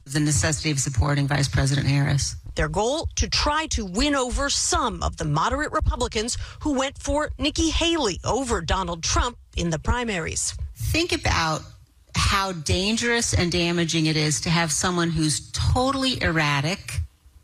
the necessity of supporting Vice President Harris. Their goal, to try to win over some of the moderate Republicans who went for Nikki Haley over Donald Trump in the primaries. Think about how dangerous and damaging it is to have someone who's totally erratic,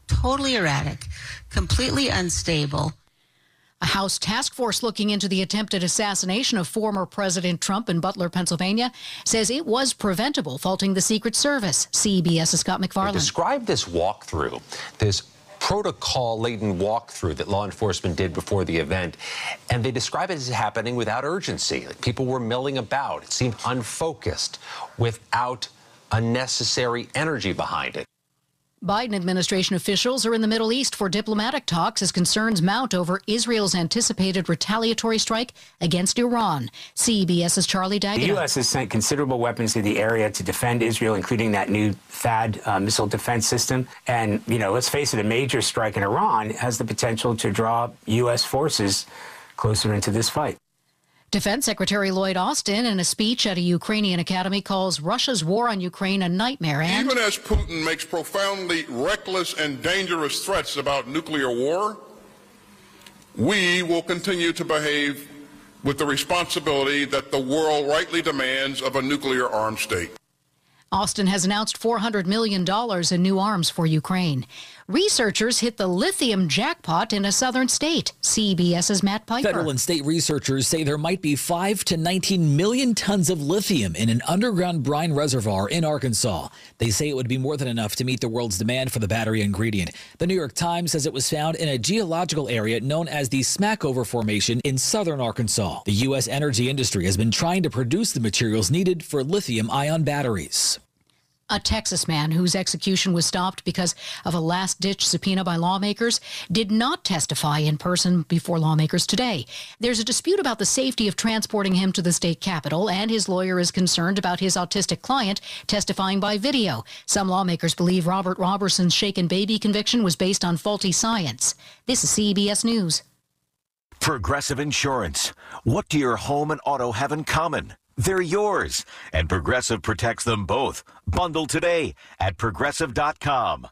completely unstable. A House task force looking into the attempted assassination of former President Trump in Butler, Pennsylvania, says it was preventable, faulting the Secret Service. CBS's Scott McFarland. Describe this walkthrough, this protocol-laden walkthrough that law enforcement did before the event, and they describe it as happening without urgency. Like people were milling about. It seemed unfocused, without unnecessary energy behind it. Biden administration officials are in the Middle East for diplomatic talks as concerns mount over Israel's anticipated retaliatory strike against Iran. CBS's Charlie Daggett. The U.S. has sent considerable weapons to the area to defend Israel, including that new THAAD missile defense system. And, let's face it, a major strike in Iran has the potential to draw U.S. forces closer into this fight. Defense Secretary Lloyd Austin, in a speech at a Ukrainian academy, calls Russia's war on Ukraine a nightmare. And even as Putin makes profoundly reckless and dangerous threats about nuclear war, we will continue to behave with the responsibility that the world rightly demands of a nuclear-armed state. Austin has announced $400 million in new arms for Ukraine. Researchers hit the lithium jackpot in a southern state. CBS's Matt Piper. Federal and state researchers say there might be 5 to 19 million tons of lithium in an underground brine reservoir in Arkansas. They say it would be more than enough to meet the world's demand for the battery ingredient. The New York Times says it was found in a geological area known as the Smackover Formation in southern Arkansas. The U.S. energy industry has been trying to produce the materials needed for lithium-ion batteries. A Texas man whose execution was stopped because of a last-ditch subpoena by lawmakers did not testify in person before lawmakers today. There's a dispute about the safety of transporting him to the state capitol, and his lawyer is concerned about his autistic client testifying by video. Some lawmakers believe Robert Roberson's shaken baby conviction was based on faulty science. This is CBS News. Progressive Insurance. What do your home and auto have in common? They're yours, and Progressive protects them both. Bundle today at Progressive.com.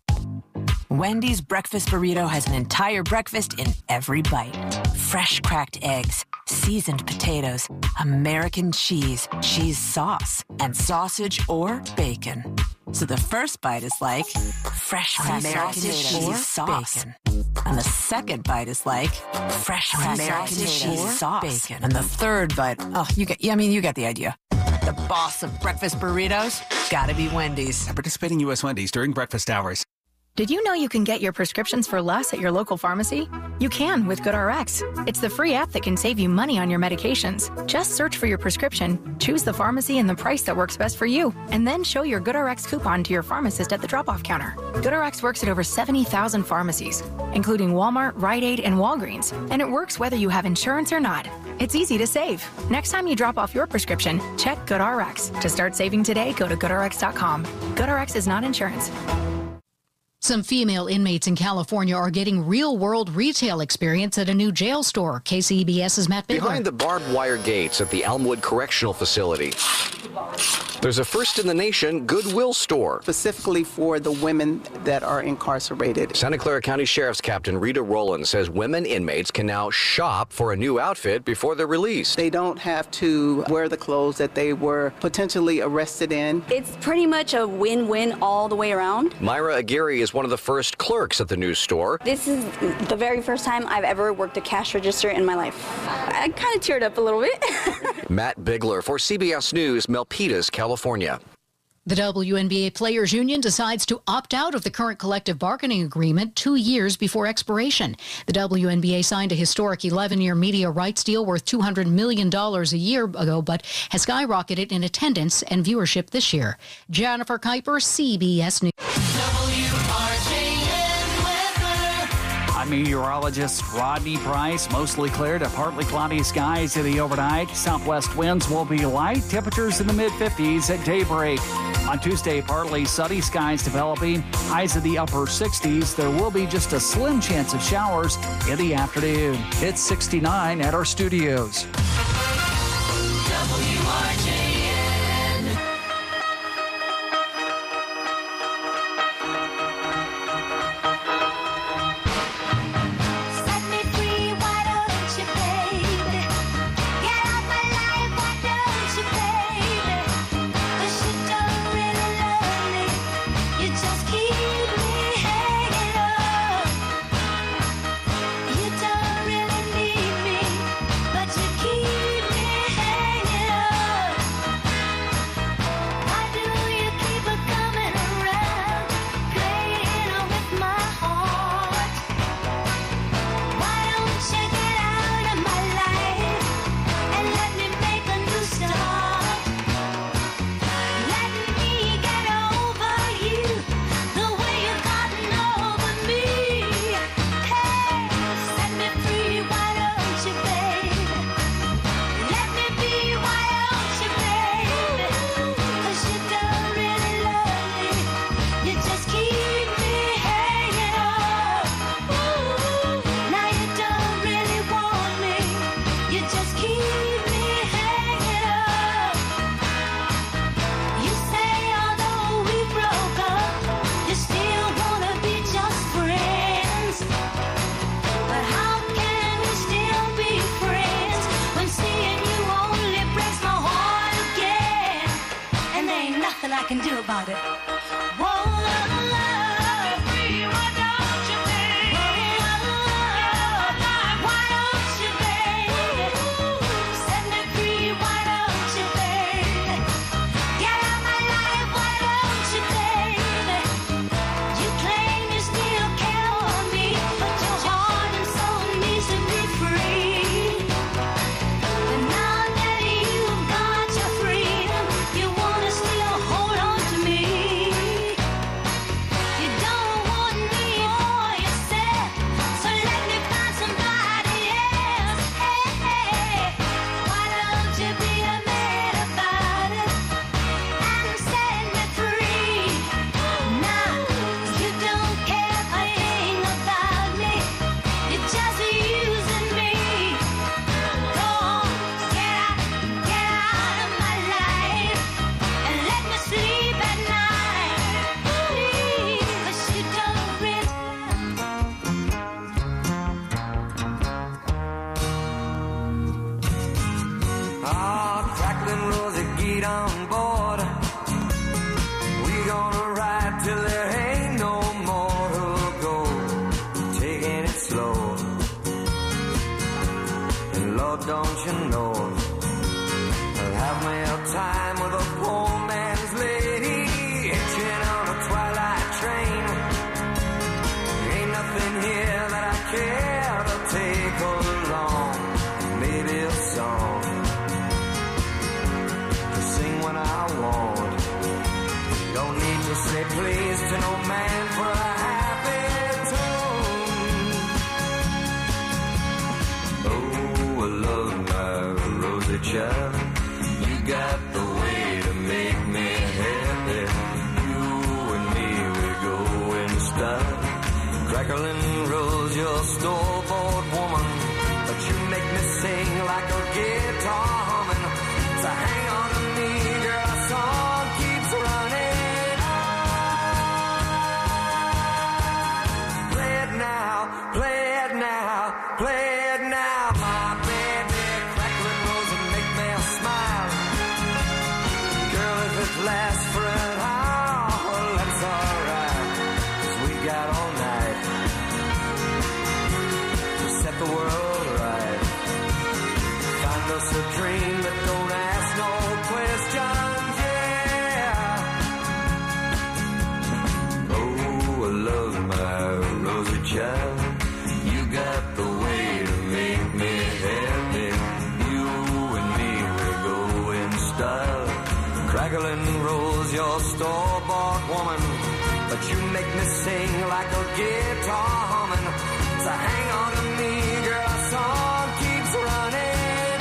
Wendy's breakfast burrito has an entire breakfast in every bite. Fresh cracked eggs, seasoned potatoes, American cheese, cheese sauce, and sausage or bacon. So the first bite is like fresh cracked American cheese sauce. Bacon. And the second bite is like fresh American cheese sauce. Bacon. And the third bite, you get the idea. The boss of breakfast burritos, gotta be Wendy's. Participating U.S. Wendy's during breakfast hours. Did you know you can get your prescriptions for less at your local pharmacy? You can with GoodRx. It's the free app that can save you money on your medications. Just search for your prescription, choose the pharmacy and the price that works best for you, and then show your GoodRx coupon to your pharmacist at the drop-off counter. GoodRx works at over 70,000 pharmacies, including Walmart, Rite Aid, and Walgreens, and it works whether you have insurance or not. It's easy to save. Next time you drop off your prescription, check GoodRx. To start saving today, go to GoodRx.com. GoodRx is not insurance. Some female inmates in California are getting real-world retail experience at a new jail store. KCBS's Matt Bigler. Behind the barbed wire gates at the Elmwood Correctional Facility, there's a first-in-the-nation Goodwill store. Specifically for the women that are incarcerated. Santa Clara County Sheriff's Captain Rita Rowland says women inmates can now shop for a new outfit before they're released. They don't have to wear the clothes that they were potentially arrested in. It's pretty much a win-win all the way around. Myra Aguirre is one of the first clerks at the new store. This is the very first time I've ever worked a cash register in my life. I kind of teared up a little bit. Matt Bigler for CBS News, Milpitas, California. The WNBA Players Union decides to opt out of the current collective bargaining agreement 2 years before expiration. The WNBA signed a historic 11-year media rights deal worth $200 million a year ago, but has skyrocketed in attendance and viewership this year. Jennifer Kuiper, CBS News. I'm meteorologist Rodney Price. Mostly clear to partly cloudy skies in the overnight. Southwest winds will be light. Temperatures in the mid-50s at daybreak. On Tuesday, partly sunny skies developing. Highs in the upper 60s. There will be just a slim chance of showers in the afternoon. It's 69 at our studios. say please to no man for a happy tune. Oh, I love my rosy child. You got the way to make me happy. You and me, we go in style. Crackling rose, your store-bought woman, but you make me sing like a guitar humming. So hang on to me, girl, our song keeps running on. Play it now, play it now, play it now, my baby. Crackling rose and make me smile. Girl, if it lasts for an hour, well, that's alright, 'cause we got all night to set the world right. Find us a dream that don't ask no questions, yeah. Oh, I love my rosy child. You got the way to make me happy. You and me, we go in style. Crackling rose, your store-bought woman, but you make me sing like a guitar humming. So hang on to me, girl, our song keeps running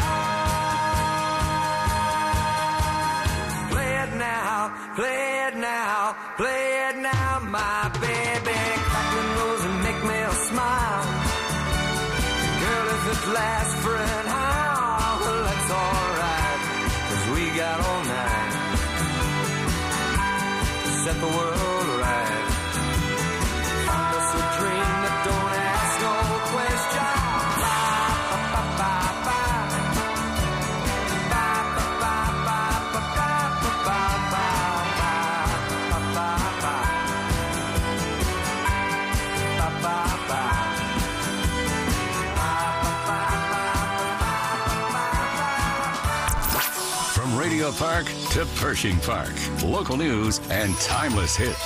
on. Play it now, play it now, play it now, my baby. Crackling rose and make me smile. Girl, if it lasts for an hour, well, that's alright, 'cause we got all night to set the world right. Find us a dream that don't ask no questions. From Radio Park to Pershing Park, local news and timeless hits.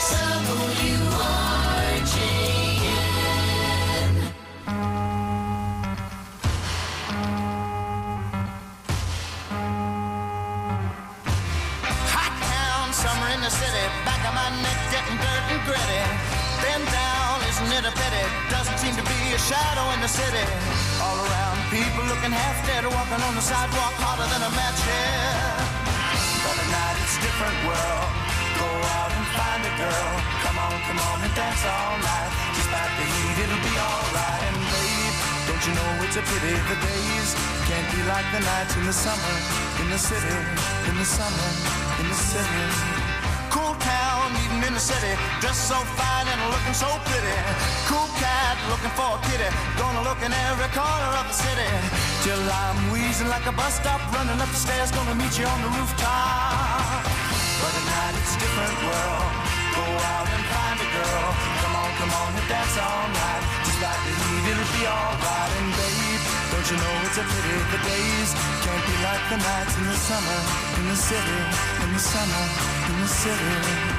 Hot town, summer in the city, back of my neck getting dirt and gritty. Bend down, isn't it a pity? Doesn't seem to be a shadow in the city. All around, people looking half dead, walking on the sidewalk harder than a match here. But at night it's a different world. Go out and find a girl. Come on and dance all night. Despite the heat, it'll be alright. And babe, don't you know it's a pity the days can't be like the nights in the summer, in the city, in the summer, in the city. Cool town, meeting in the city, dressed so fine and looking so pretty. Cool cat, looking for a kitty, gonna look in every corner of the city. Till I'm wheezing like a bus stop, running up the stairs, gonna meet you on the rooftop. But at night it's a different world. Go out and find a girl. Come on and dance all night. Just like the heat, it'll be alright. And babe, don't you know it's a pity the days can't be like the nights in the summer, in the city, in the summer, in the city.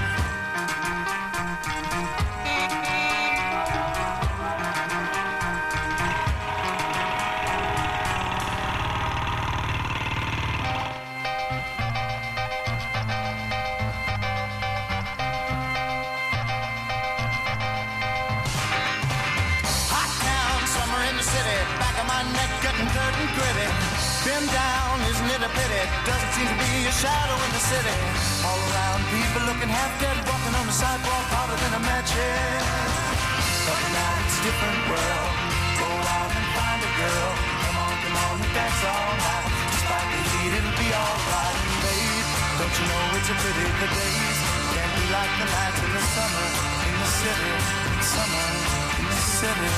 Been down, isn't it a pity? Doesn't seem to be a shadow in the city. All around, people looking half dead, walking on the sidewalk harder than a match head. But now it's a different world. Go out and find a girl. Come on and dance all night. Despite the heat, it'll be alright. And babe, don't you know it's a pity the days can't be like the nights in the summer, in the city, summer, in the city.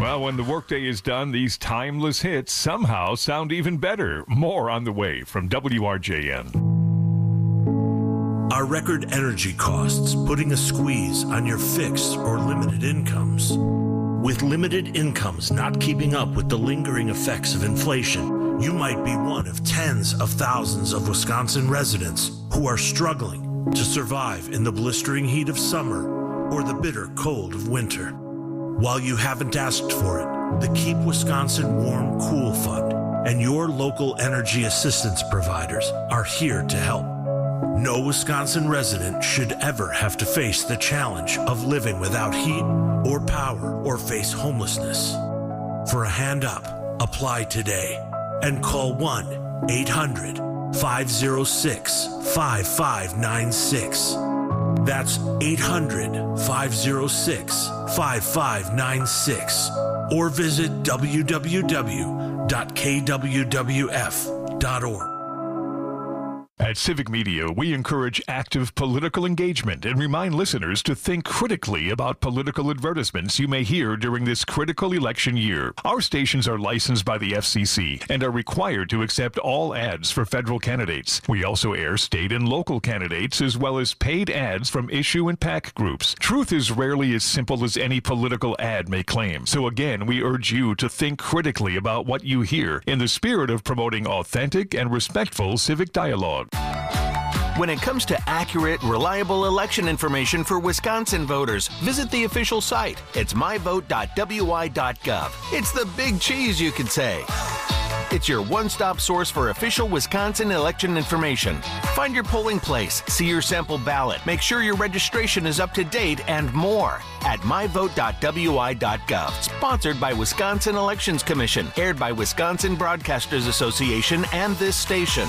Well, when the workday is done, these timeless hits somehow sound even better. More on the way from WRJN. Are record energy costs putting a squeeze on your fixed or limited incomes? With limited incomes not keeping up with the lingering effects of inflation, you might be one of tens of thousands of Wisconsin residents who are struggling to survive in the blistering heat of summer or the bitter cold of winter. While you haven't asked for it, the Keep Wisconsin Warm Cool Fund and your local energy assistance providers are here to help. No Wisconsin resident should ever have to face the challenge of living without heat or power or face homelessness. For a hand up, apply today and call 1-800-506-5596. That's 800-506-5596. Or visit www.kwwf.org. At Civic Media, we encourage active political engagement and remind listeners to think critically about political advertisements you may hear during this critical election year. Our stations are licensed by the FCC and are required to accept all ads for federal candidates. We also air state and local candidates as well as paid ads from issue and PAC groups. Truth is rarely as simple as any political ad may claim. So again, we urge you to think critically about what you hear in the spirit of promoting authentic and respectful civic dialogue. When it comes to accurate, reliable election information for Wisconsin voters, visit the official site. It's myvote.wi.gov. It's the big cheese, you could say. It's your one-stop source for official Wisconsin election information. Find your polling place, see your sample ballot, make sure your registration is up to date, and more at myvote.wi.gov. Sponsored by Wisconsin Elections Commission, aired by Wisconsin Broadcasters Association and this station.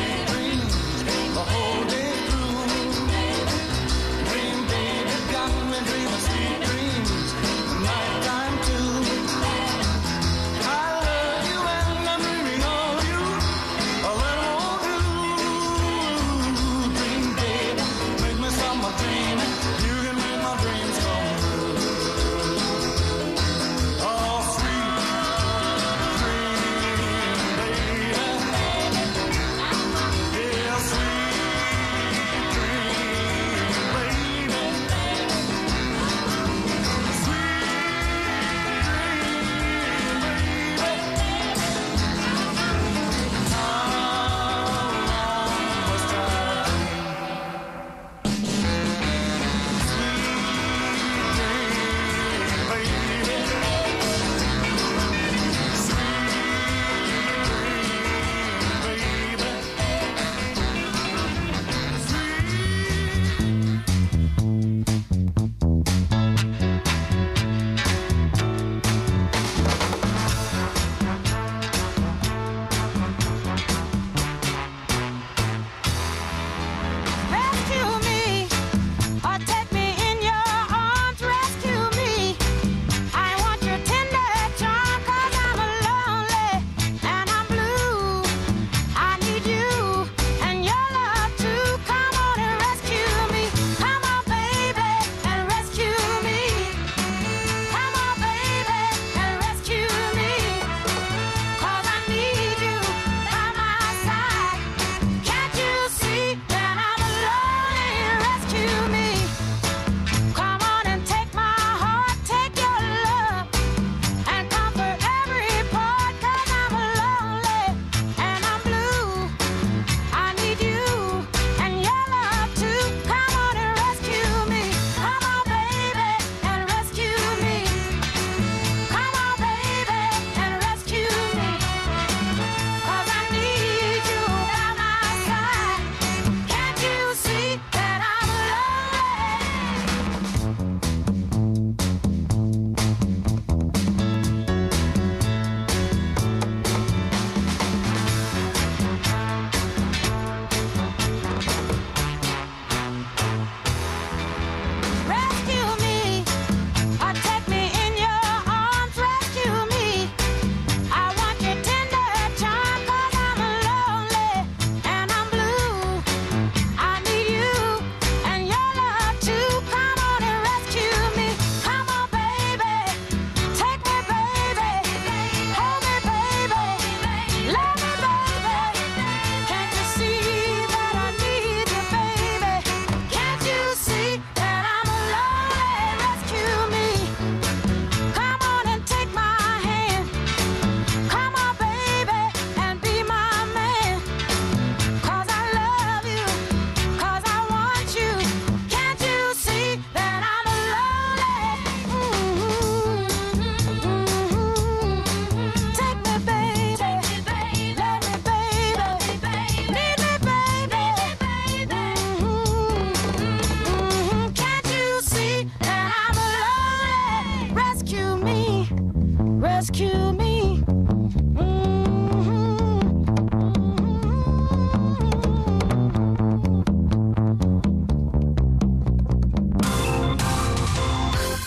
Got me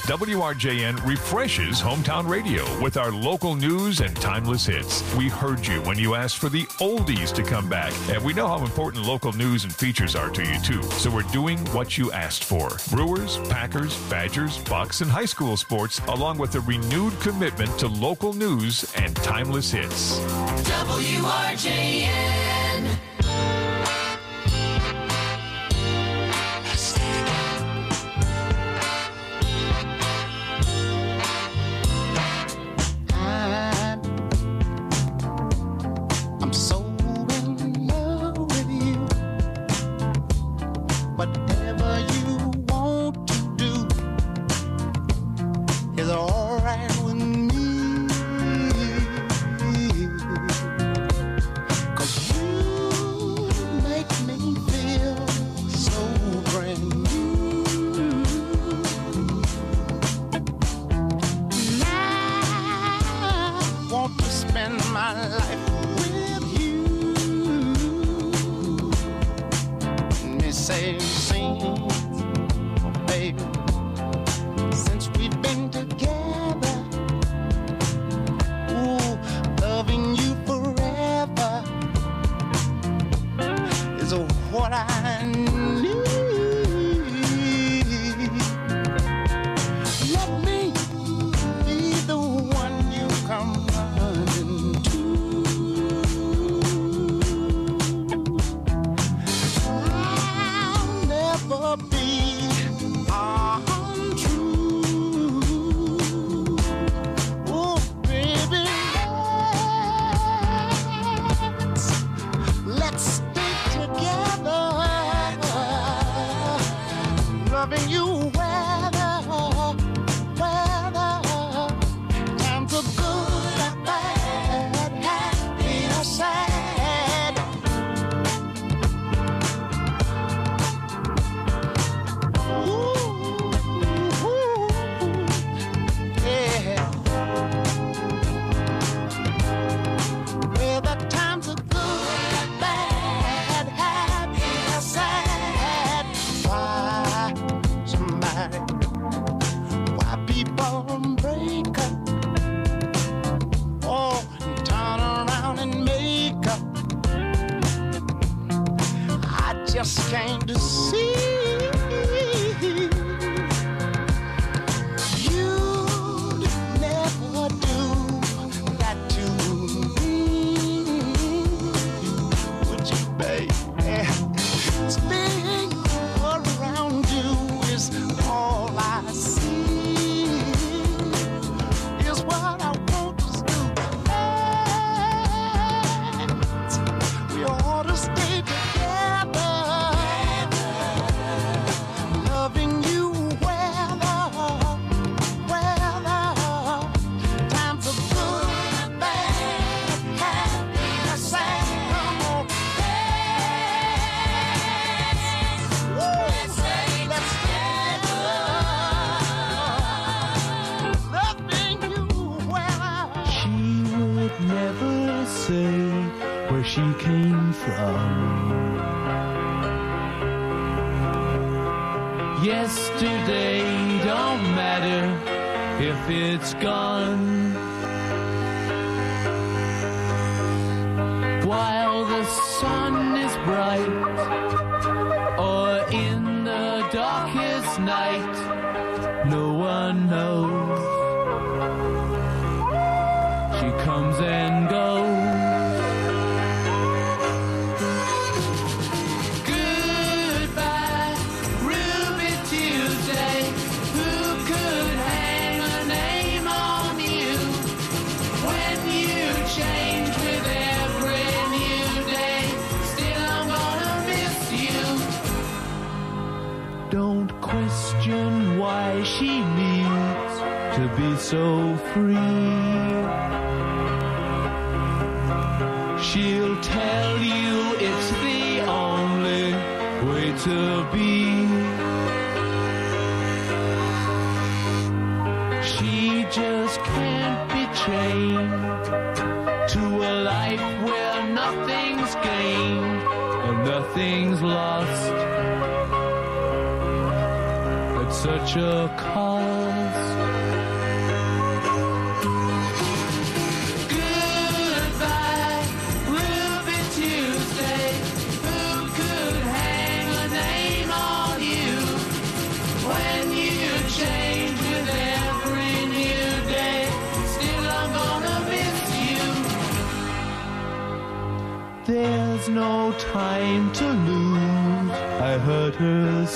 WRJN refreshes hometown radio with our local news and timeless hits. We heard you when you asked for the oldies to come back, and we know how important local news and features are to you too. So we're doing what you asked for. Brewers, Packers, Badgers, Bucks, and high school sports, along with a renewed commitment to local news and timeless hits. WRJN. I'm so in love with you. Whatever you want to do is all right with me. 'Cause you make me feel so brand new. And I want to spend my life with you. Me say, sing, baby, since we've been together. Ooh, loving you forever is what I need. Let me be the one you come running to. I'll never be untrue. Oh, baby, let's stay together. Loving you weather, times are good and bad, happy or sad. Yeah. Well, the times are good and bad, happy or sad. Why people break up? Oh, and turn around and make up. I just came to see you'd never do that to me, would you, babe? Staying around you is all I see, is what I want to do. We ought to stay together, loving you weather, times are good and bad, happy or sad. Come on, let's stay together, loving you weather. She would never say where she came from. Yesterday don't matter if it's gone. While the sun is bright or in the darkest night, no one knows. She comes and goes. Goodbye, Ruby Tuesday. Who could hang a name on you when you change with every new day? Still, I'm gonna miss you. Don't question why she needs to be so free. She'll tell you it's the only way to be. She just can't be chained to a life where nothing's gained and nothing's lost at such a cost.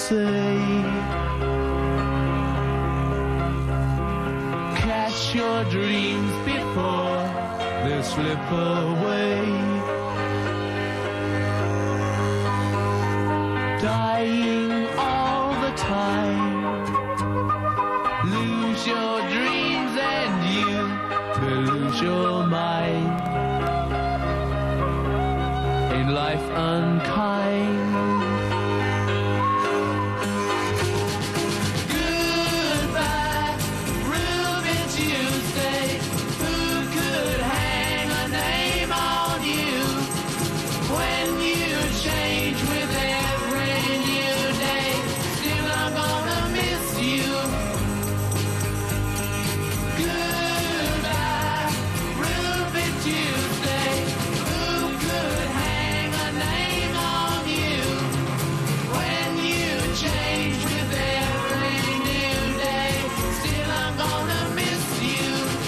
say. Catch your dreams before they slip away. Dying all the time. Lose your dreams and you will lose your mind. Ain't life unkind? Goodbye, Ruby Tuesday. Who could hang a name on you when you change with every new day? Still I'm gonna miss you. Goodbye, Ruby Tuesday. Who could hang a name on you when you change with every new day? Still I'm gonna miss you.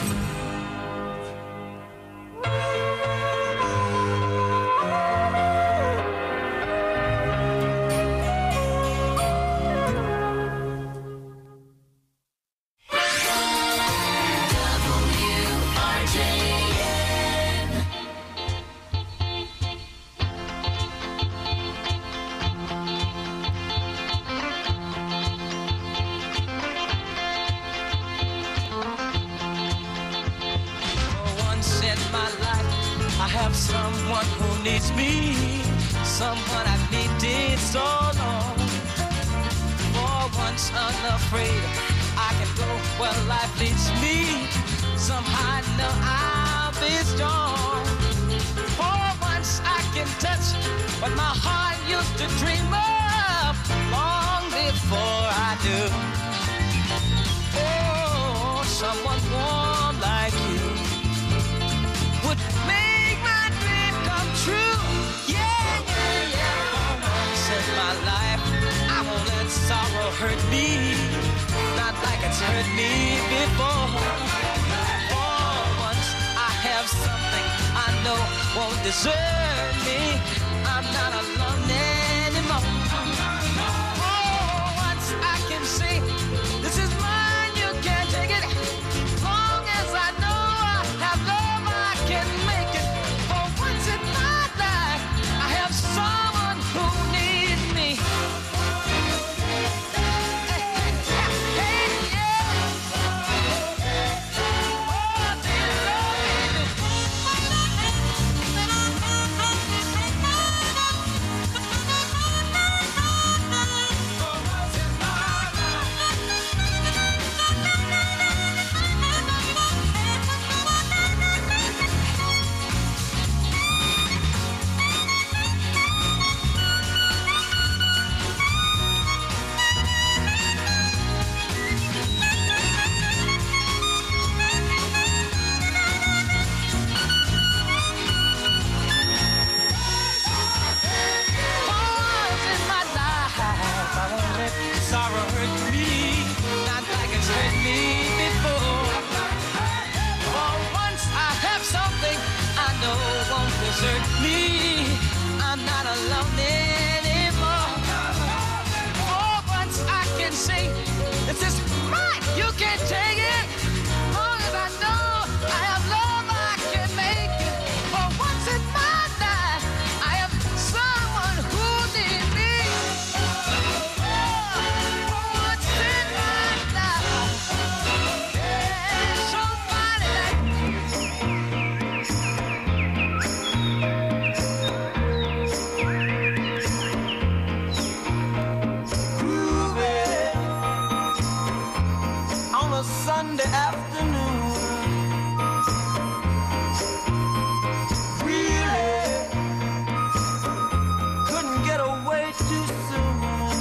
For once in my life, I have someone who needs me, someone I've needed so long. For once unafraid, I can go where life leads me. Somehow I know I'll be strong. For once I can touch what my heart used to dream of long before I knew. Oh, someone warm like you would make my dream come true. Yeah, yeah, yeah. For once in my life, I won't let sorrow hurt me, not like it's hurt me before. For once I have something I know won't desert me. I'm not alone anymore. For once I can say, this is mine, you can't take it. Long as I know I have love, I can make it. For once in my life, I have someone who needs me. Hey, yeah. Oh, do you love me? Sorrow hurt me, not like it's hurt me before. For once I have something I know won't desert me. I'm not alone anymore. For once I can say, this is mine, you can't take it. Long as I know I have love, I can make it. For once in my life, I have someone who needs me. Sunday afternoon, really couldn't get away too soon.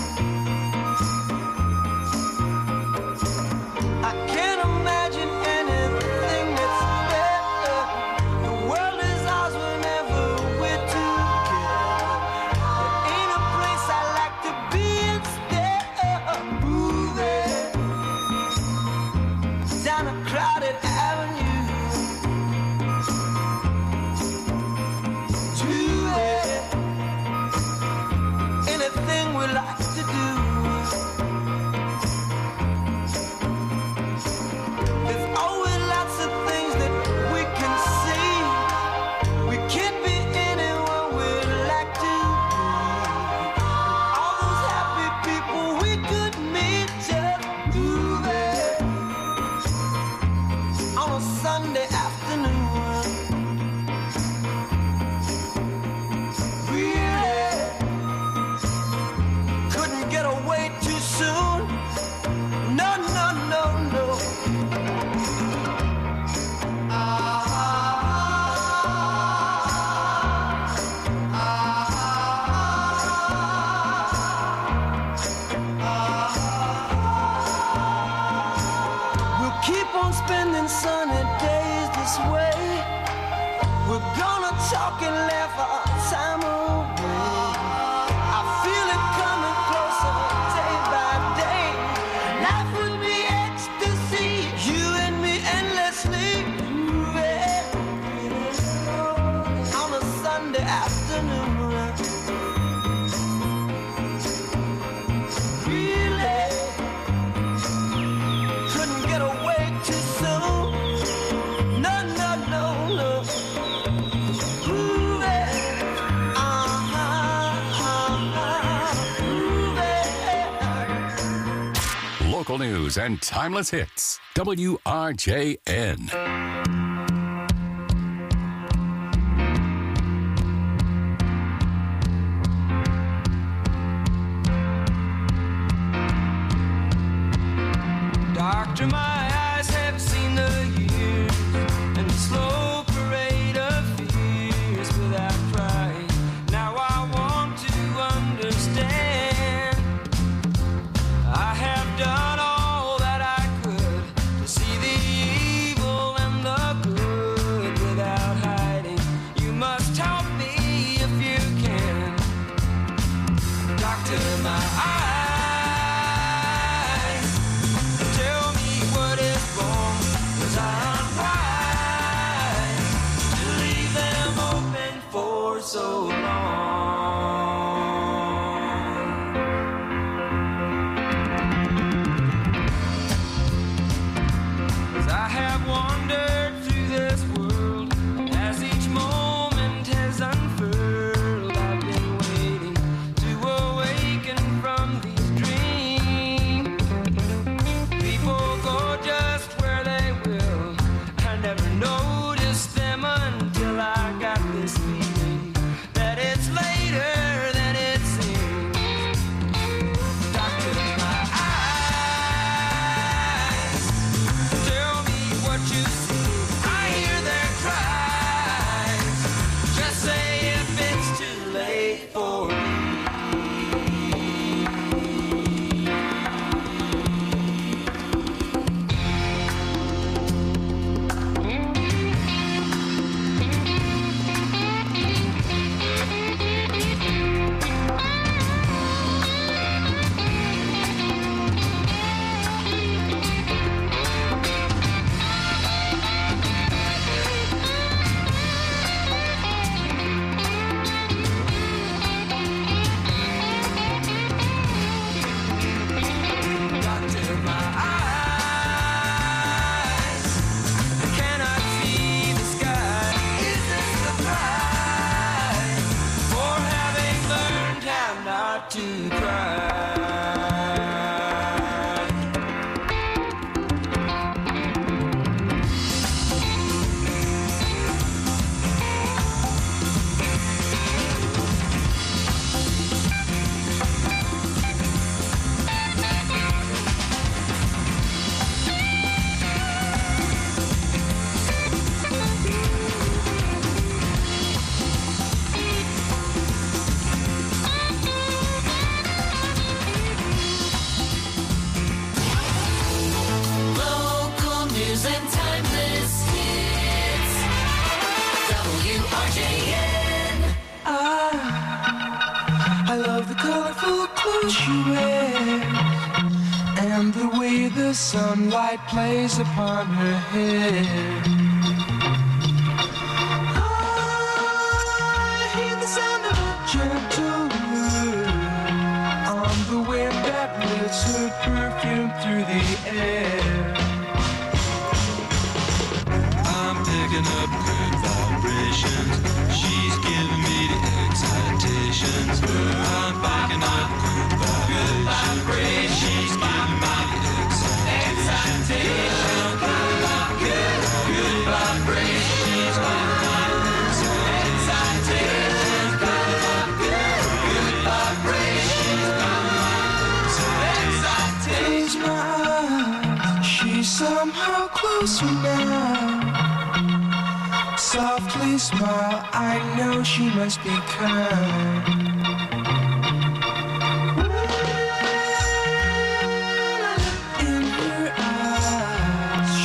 I can't imagine anything that's better. The world is ours whenever we're together. There ain't a place I like to be instead of moving down a crowded avenue to anything we like to do. keep on spending sunny days this way. We're gonna talk and laugh our time away. I feel it coming closer day by day. Life would be ecstasy, you and me endlessly. Ooh, yeah. On a Sunday afternoon. Local news and timeless hits. WRJN. Doctor, my eyes have seen the years and the slow parade of fears without trying. Now I want to understand. I have done all that I could to see the evil and the good without hiding. You must help me if you can. Doctor, my eyes, tell me what is wrong, 'cause I'm wise to leave them open for so long. 'Cause I have wandered through this world as each moment has unfurled. I've been waiting to awaken from these dreams. People go just where they will. I never noticed them until I got this feeling that it's later than it seems. Doctor, my eyes, tell me what you see. I hear their cries. Just say if it's too late for me. Doctor, my eyes cannot see the sky. Is this the price for having learned how not to cry? Local news and timeless hits. WRJN. I love the colorful clothes she wears and the way the sunlight plays upon her hair. I hear the sound of a gentle word on the wind that lifts her perfume through the air. I'm picking up good vibrations. She's giving me the excitations. I'm picking up good vibrations. She's giving me the excitations. Good vibrations. She's giving me the excitations. Good vibrations. Close my eyes. She's somehow closer now. Softly smile, I know she must be kind. In her eyes,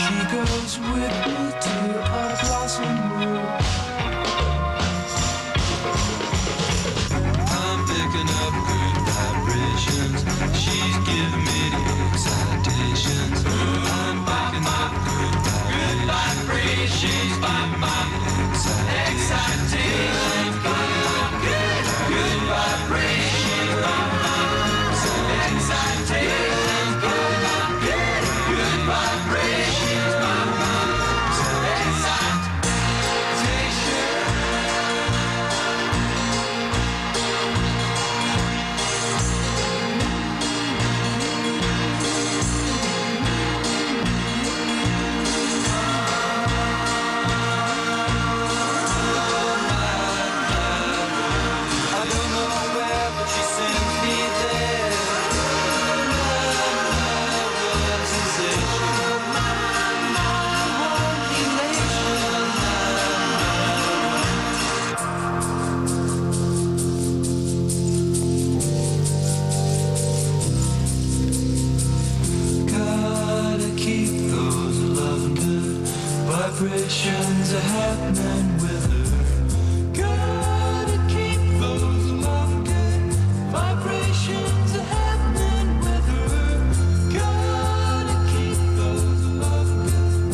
Vibrations are happening with her. Gotta keep those love good. Vibrations are happening with her. Gotta keep those love good.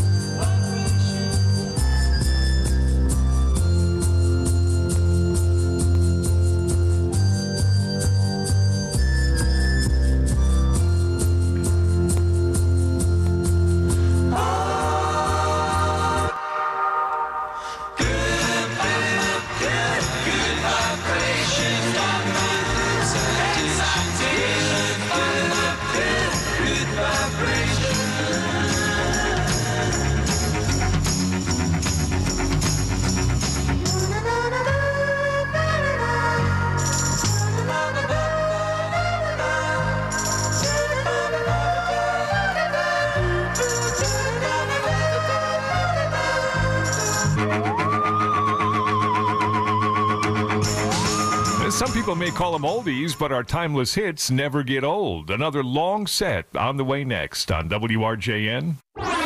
Some people may call them oldies, but our timeless hits never get old. Another long set on the way next on WRJN.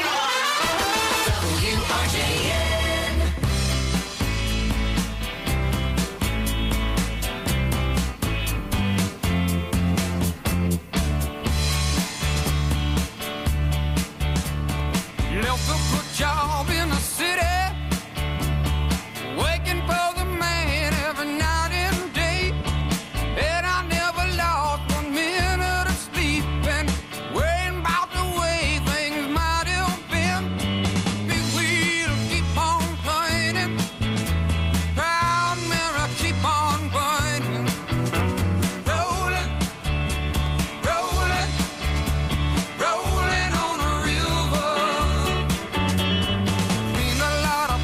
Left a good job in the city, waking for the man every night and day, and I never lost 1 minute of sleep, and worrying about the way things might have been. Big wheel keep on turning, proud mirror keep on burning, rolling, rolling, rolling on a river. Seen a lot of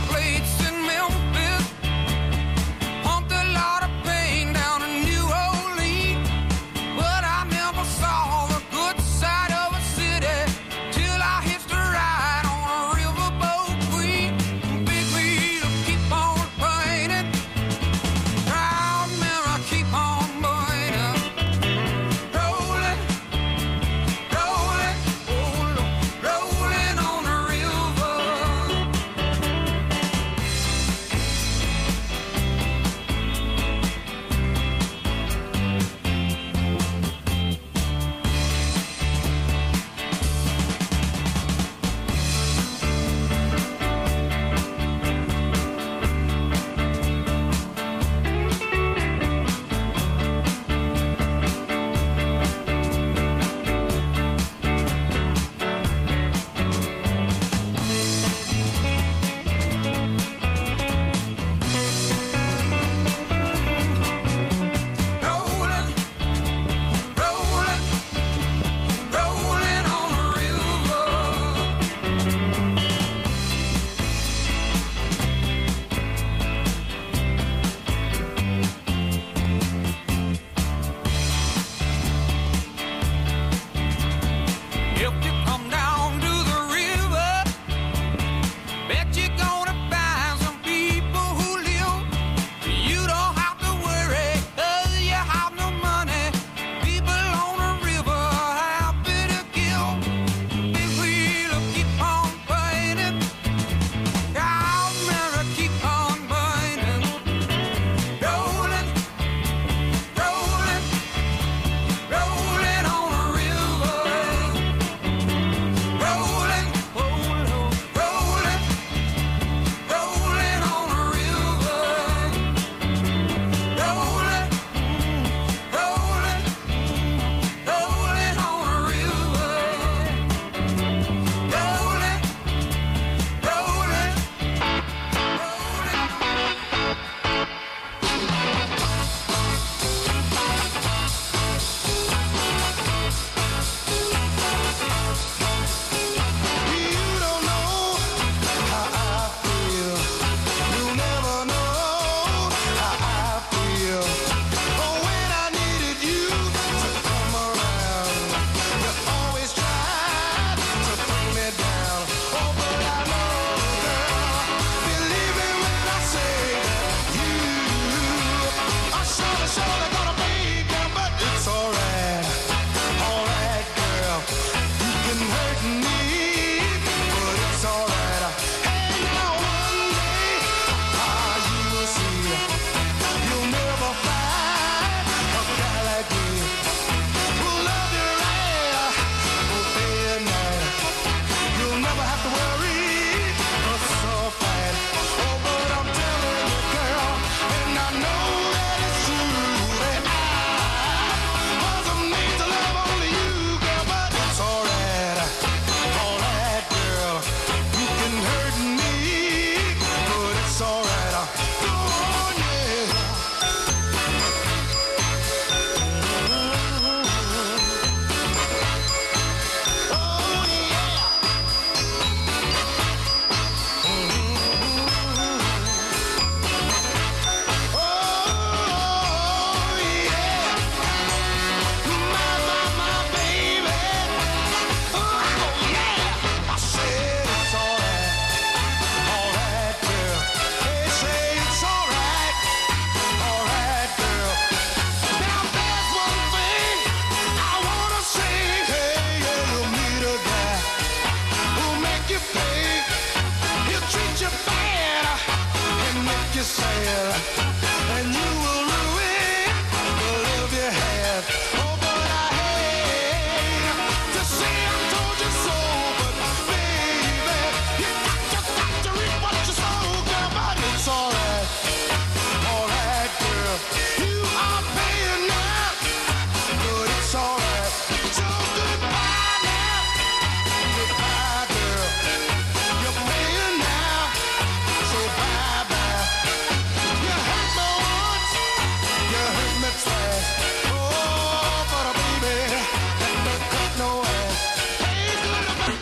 sail, and you will ruin the love you have. Oh, but I hate to say I told you so, but baby, you got to reap what you sow, girl, but it's alright, girl. You are paying now, but it's alright. So goodbye now, goodbye, girl. You're paying now, so bye-bye. You hurt me once, you hurt me twice. Oh, but baby, that don't cut no ass. Hey, goodbye.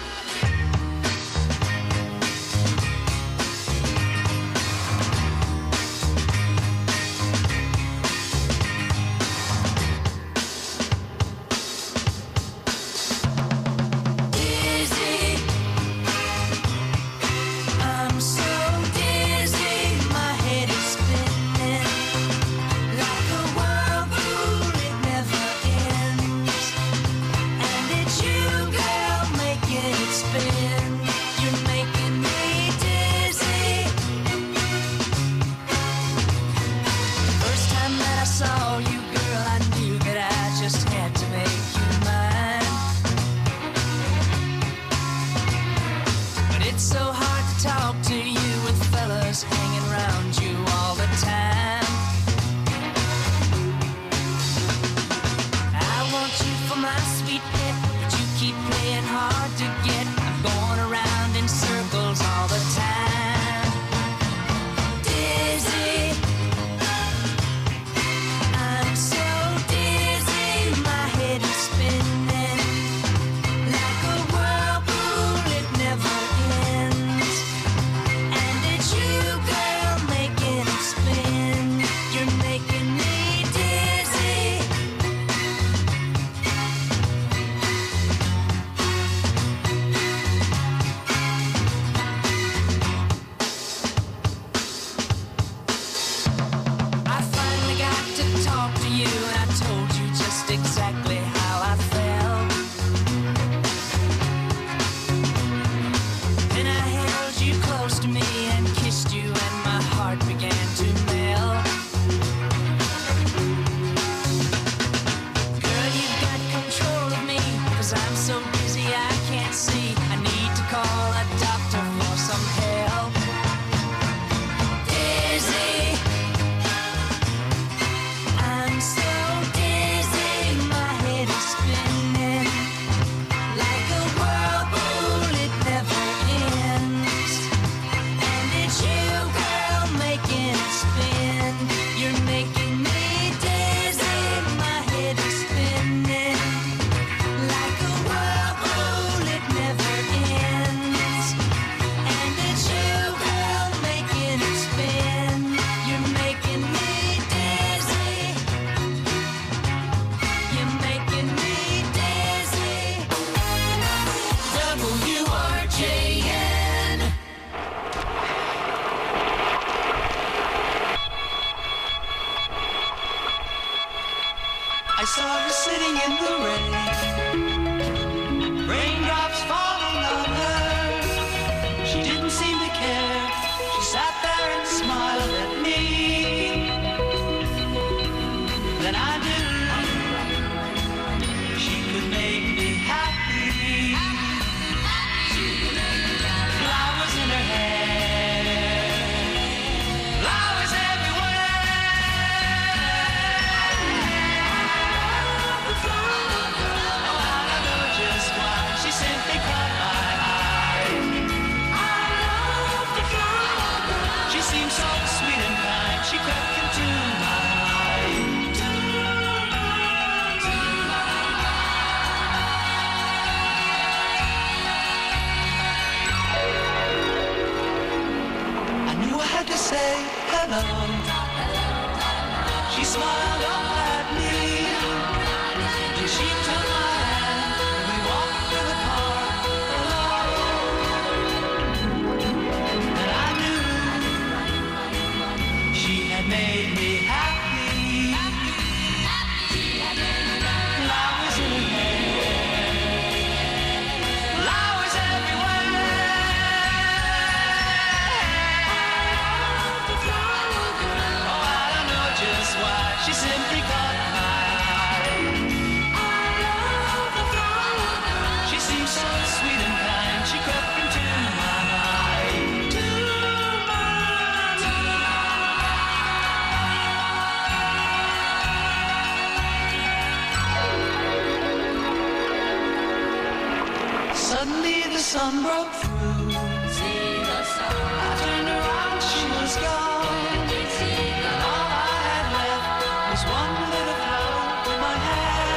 Dizzy, I'm so dizzy, my head is spinning like a whirlpool, it never ends. And it's you, girl, making it spin. You're making me dizzy. First time that I saw you, girl, I knew that I just had to make you mine. But it's so hard to talk to you with fellas hanging around you all the time. I want you for my sweet pet, but you keep playing hard to get. I'm going around in circles all the time. Dizzy, I'm so dizzy, my head is spinning like a whirlpool, it never ends. And it's you, girl, making it spin. You're making me dizzy. I finally got to talk to you, and I told you just exactly how I felt. Then I held you close to me and kissed you, and my heart began to melt. Girl, you've got control of me, 'cause I'm so dizzy I can't see. I need to call a doctor for some help. Dizzy, I'm so dizzy, my head is spinning like a whirlpool, it never ends. And it's you, girl, making it spin. You're making me dizzy, my head is spinning like a whirlpool, it never ends. And it's you, girl, making it spin. You're making me dizzy. You're making me dizzy. WRJN. I saw her sitting in the rain, raindrops falling on her. She didn't seem to care. She sat there and smiled at me. Then I knew she could make me happy. Flowers in her hair, flowers everywhere. Oh, I don't know just why. She simply caught my eye. She seemed so sweet and kind. She crept into my life. I knew I had to say hello. She smiled up at me. Then she took my hand and we walked through the park alone. And I knew she had made me happy. Flowers in her hair, flowers everywhere. broke through. I turned around, she was gone. And all I had left was one little flower in my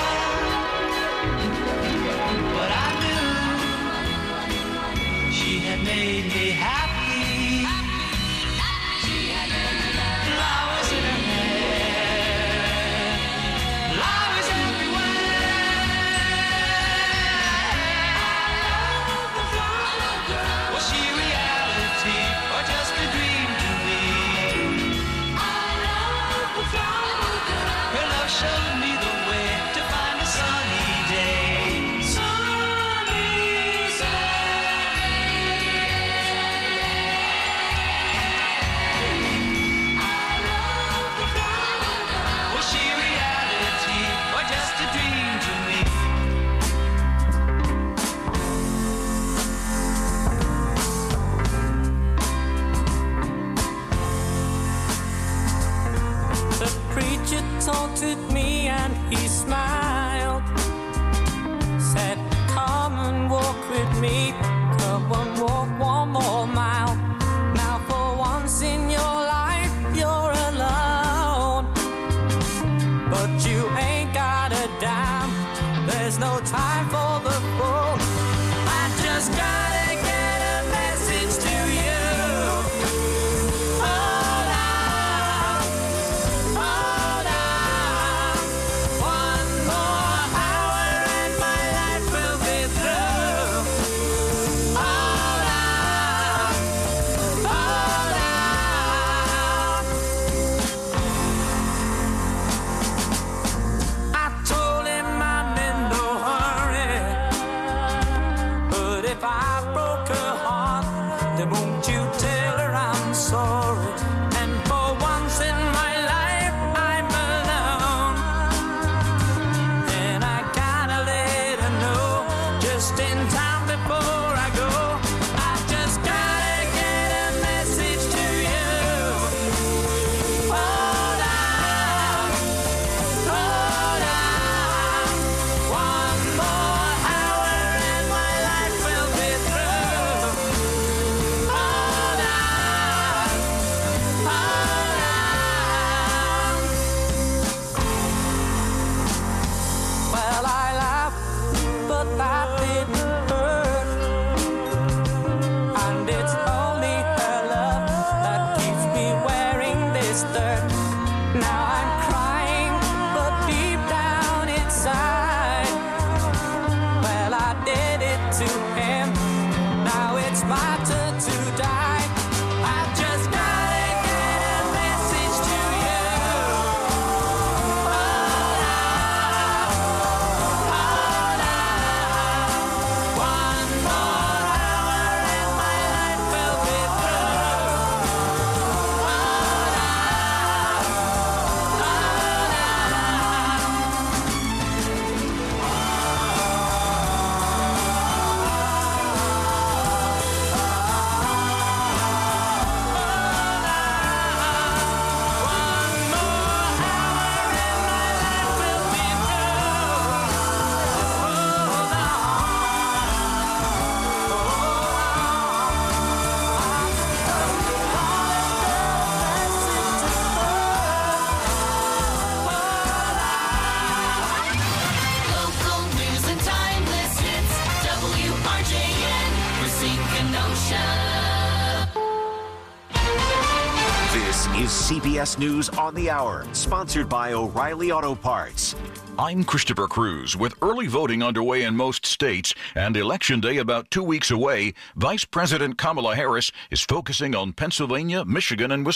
hand. But I knew she had made me happy. Flowers in her hair, flowers everywhere. Was she reality or just a dream to me? Her love showed me the way to find a sunny day. Was she reality or just a dream to me? The preacher taunted me and he smiled. Said, come and walk with me. Come and walk one more mile. Now for once in your life you're alone. But you ain't got a dime. There's no time for the fool. I just gotta get a message to you. Hold on, hold on. One more hour and my life will be through. Hold on, hold on. I told him I'm in no hurry, but if I broke her heart, then won't you tell her I'm sorry? And for once in my life I'm alone, and I gotta let her know just in time before I go. I just gotta get a message to you. Hold on, hold on. One more hour and my life will be through. Hold on, hold on. Well, I laughed, but that didn't hurt. And it's only her love that keeps me wearing this dirt. Now I'm crying, but deep down inside, well, I did it to him. Now it's my turn to die. I just gotta get a message to you. Hold on, hold on. One more hour and my life will be through. Hold on, Local news and timeless hits. WRJN, Racine Kenosha. This is CBS News on the Hour, sponsored by O'Reilly Auto Parts. I'm Christopher Cruz. With early voting underway in most states and Election Day about 2 weeks away, Vice President Kamala Harris is focusing on Pennsylvania, Michigan, and Wisconsin.